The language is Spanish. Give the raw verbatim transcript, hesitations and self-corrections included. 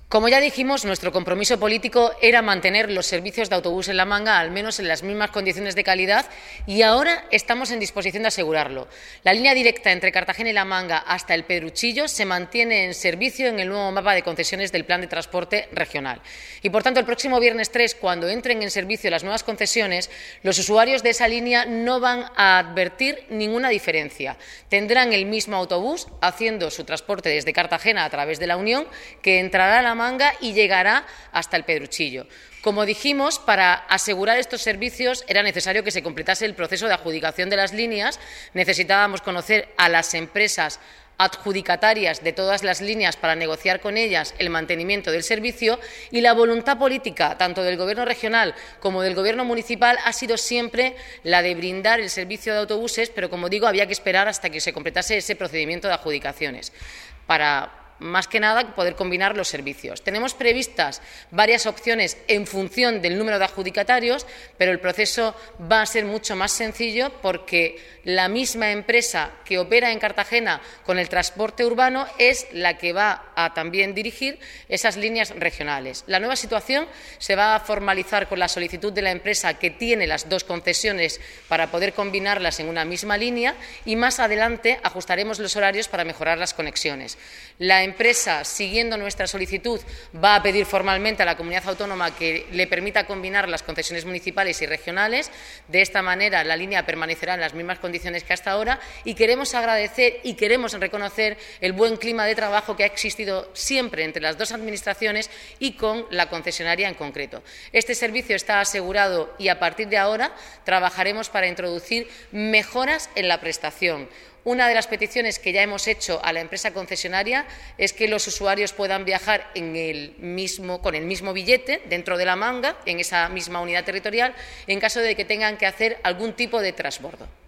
Como ya dijimos, nuestro compromiso político era mantener los servicios de autobús en La Manga al menos en las mismas condiciones de calidad y ahora estamos en disposición de asegurarlo. La línea directa entre Cartagena y La Manga hasta el Pedruchillo se mantiene en servicio en el nuevo mapa de concesiones del Plan de Transporte Regional. Y, por tanto, el próximo viernes tres, cuando entren en servicio las nuevas concesiones, los usuarios de esa línea no van a advertir ninguna diferencia. Tendrán el mismo autobús haciendo su transporte desde Cartagena a través de la Unión, que entrará a La Manga y llegará hasta el Pedruchillo. Como dijimos, para asegurar estos servicios era necesario que se completase el proceso de adjudicación de las líneas. Necesitábamos conocer a las empresas adjudicatarias de todas las líneas para negociar con ellas el mantenimiento del servicio, y la voluntad política, tanto del Gobierno regional como del Gobierno municipal, ha sido siempre la de brindar el servicio de autobuses, pero, como digo, había que esperar hasta que se completase ese procedimiento de adjudicaciones para, más que nada, poder combinar los servicios. Tenemos previstas varias opciones en función del número de adjudicatarios, pero el proceso va a ser mucho más sencillo porque la misma empresa que opera en Cartagena con el transporte urbano es la que va a también dirigir esas líneas regionales. La nueva situación se va a formalizar con la solicitud de la empresa que tiene las dos concesiones para poder combinarlas en una misma línea, y más adelante ajustaremos los horarios para mejorar las conexiones. La empresa, siguiendo nuestra solicitud, va a pedir formalmente a la comunidad autónoma que le permita combinar las concesiones municipales y regionales. De esta manera, la línea permanecerá en las mismas condiciones que hasta ahora, y queremos agradecer y queremos reconocer el buen clima de trabajo que ha existido siempre entre las dos administraciones y con la concesionaria en concreto. Este servicio está asegurado y a partir de ahora trabajaremos para introducir mejoras en la prestación. Una de las peticiones que ya hemos hecho a la empresa concesionaria es que los usuarios puedan viajar en el mismo, con el mismo billete dentro de La Manga, en esa misma unidad territorial, en caso de que tengan que hacer algún tipo de transbordo.